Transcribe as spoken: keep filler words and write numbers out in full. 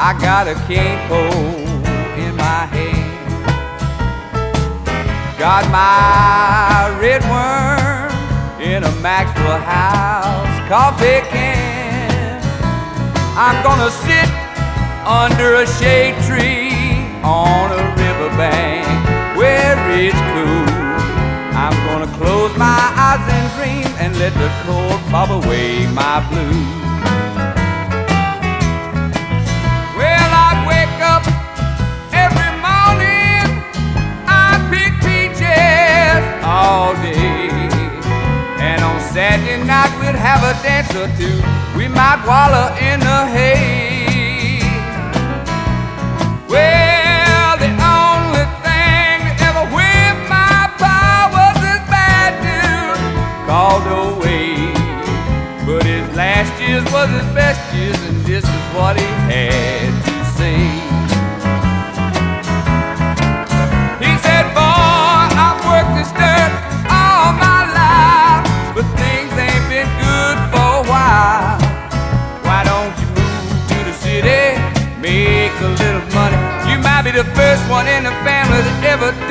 I got a cane pole in my hand. Got my red worm in a Maxwell House coffee can. I'm gonna sit under a shade tree on a riverbank where it's cool. I'm gonna close my eyes and dream and let the cold bob away my blues. Well, I wake up every morning, I pick peaches all day, and on Saturday night we'd have a dance or two. We might wallow in the hay. Well, the only thing that ever whipped my power was this bad news called away. But his last years was his best years, and this is what he had to say. He said, boy, I've worked this dirt all my life, but things ain't been good for a while. Why don't you move to the city, make a little money? You might be the first one in the family that ever